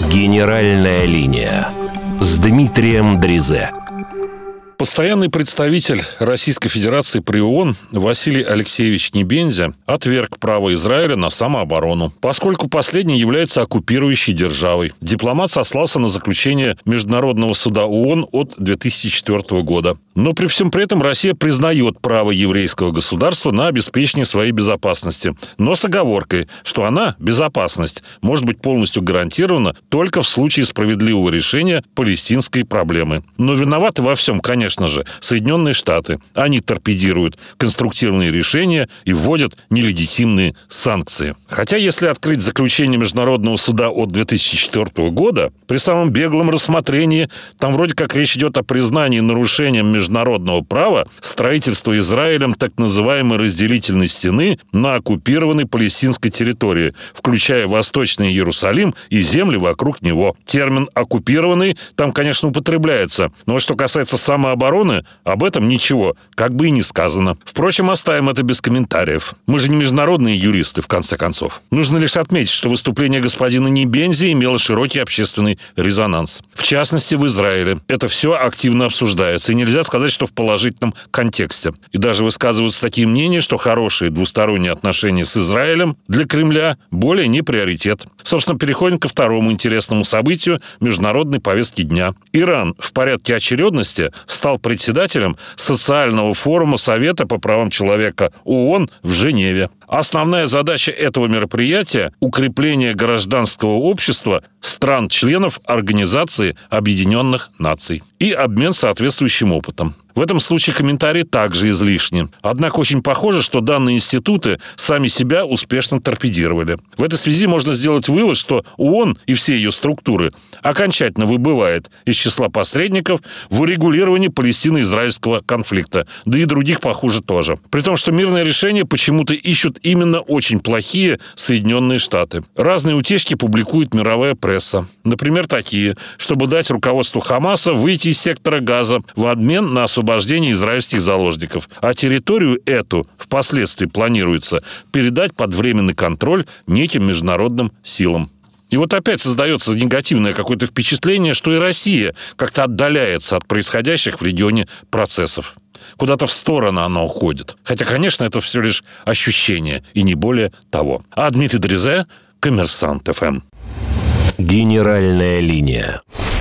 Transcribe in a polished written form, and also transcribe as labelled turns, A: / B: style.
A: Генеральная линия с Дмитрием Дрезе.
B: Постоянный представитель Российской Федерации при ООН Василий Алексеевич Небензя отверг право Израиля на самооборону, поскольку последний является оккупирующей державой. Дипломат сослался на заключение Международного суда ООН от 2004 года. Но при всем при этом Россия признает право еврейского государства на обеспечение своей безопасности. Но с оговоркой, что она, безопасность, может быть полностью гарантирована только в случае справедливого решения палестинской проблемы. Но виноваты во всем, конечно же, Соединенные Штаты. Они торпедируют конструктивные решения и вводят нелегитимные санкции. Хотя, если открыть заключение Международного суда от 2004 года, при самом беглом рассмотрении, там вроде как речь идет о признании нарушением международного права строительства Израилем так называемой разделительной стены на оккупированной палестинской территории, включая Восточный Иерусалим и земли вокруг него. Термин «оккупированный» там, конечно, употребляется, но что касается самообороны, об этом ничего, как бы и не сказано. Впрочем, оставим это без комментариев. Мы же не международные юристы, в конце концов. Нужно лишь отметить, что выступление господина Небензи имело широкий общественный резонанс. В частности, в Израиле. Это все активно обсуждается, и нельзя сказать, что в положительном контексте. И даже высказываются такие мнения, что хорошие двусторонние отношения с Израилем для Кремля более не приоритет. Собственно, переходим ко второму интересному событию международной повестки дня. Иран в порядке очередности стал председателем социального форума Совета по правам человека ООН в Женеве. Основная задача этого мероприятия – укрепление гражданского общества стран-членов Организации Объединенных Наций и обмен соответствующим опытом. В этом случае комментарии также излишни. Однако очень похоже, что данные институты сами себя успешно торпедировали. В этой связи можно сделать вывод, что ООН и все ее структуры окончательно выбывает из числа посредников в урегулировании палестино-израильского конфликта, да и других похуже тоже. При том, что мирное решение почему-то ищут именно очень плохие Соединенные Штаты. Разные утечки публикует мировая пресса. Например, такие, чтобы дать руководству Хамаса выйти из сектора Газа в обмен на освобождение израильских заложников. А территорию эту впоследствии планируется передать под временный контроль неким международным силам. И вот опять создается негативное какое-то впечатление, что и Россия как-то отдаляется от происходящих в регионе процессов. Куда-то в сторону она уходит. Хотя, конечно, это все лишь ощущение, и не более того. А Дмитрий Дрезе, Коммерсант ФМ.
A: Генеральная линия.